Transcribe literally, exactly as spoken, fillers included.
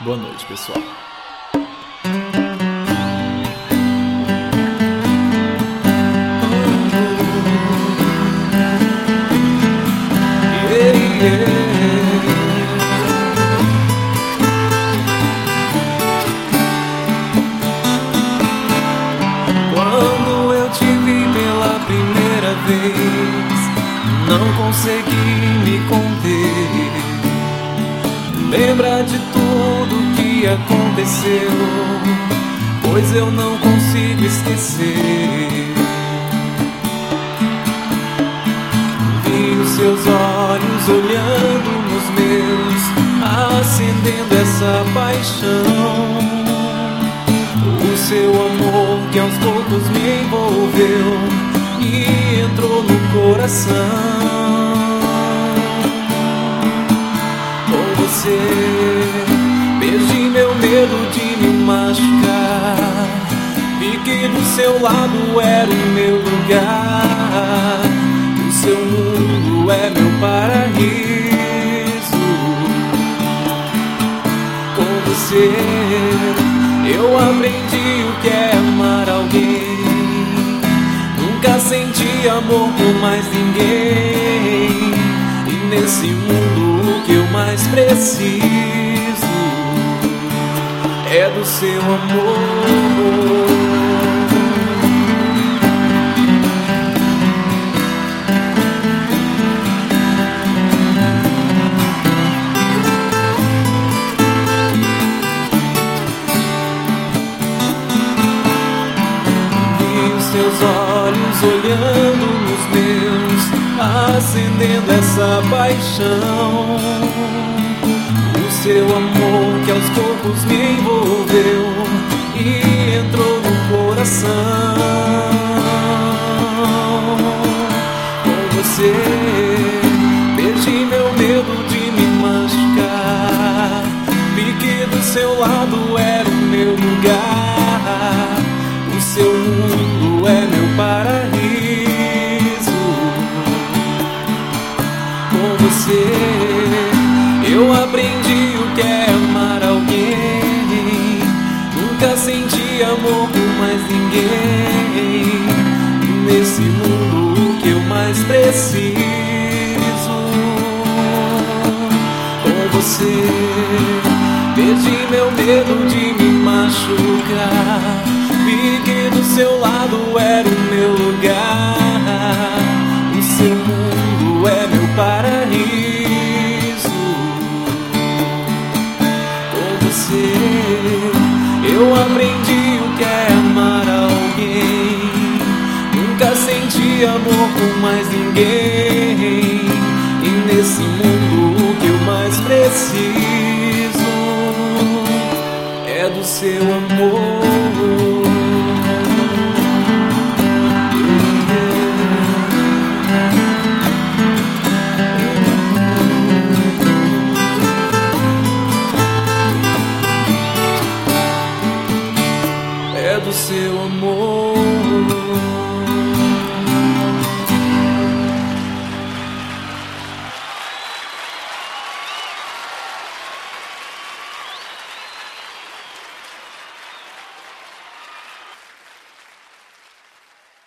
Boa noite, pessoal. Quando eu te vi pela primeira vez, não consegui me conter. Lembra de tudo que aconteceu, pois eu não consigo esquecer. Vi os seus olhos olhando nos meus, acendendo essa paixão. O seu amor que aos poucos me envolveu e entrou no coração. Com você perdi meu medo de me machucar. Vi que do seu lado era o meu lugar. O seu mundo é meu paraíso. Com você eu aprendi o que é amar alguém. Nunca senti amor por mais ninguém. E nesse mundo o que eu mais preciso é do seu amor. Seus olhos olhando nos meus, acendendo essa paixão. O seu amor que aos poucos me envolveu e entrou no coração. Com você perdi meu medo de me machucar. Vi que do seu lado era o meu lugar. O seu mundo é meu paraíso. Com você eu aprendi o que é amar alguém. Nunca senti amor por mais ninguém. E nesse mundo o que eu mais preciso com você perdi meu medo de me machucar. Vi que do seu lado era o meu lugar. O seu mundo é meu paraíso. Com você eu aprendi o que é amar alguém. Nunca senti amor por mais ninguém.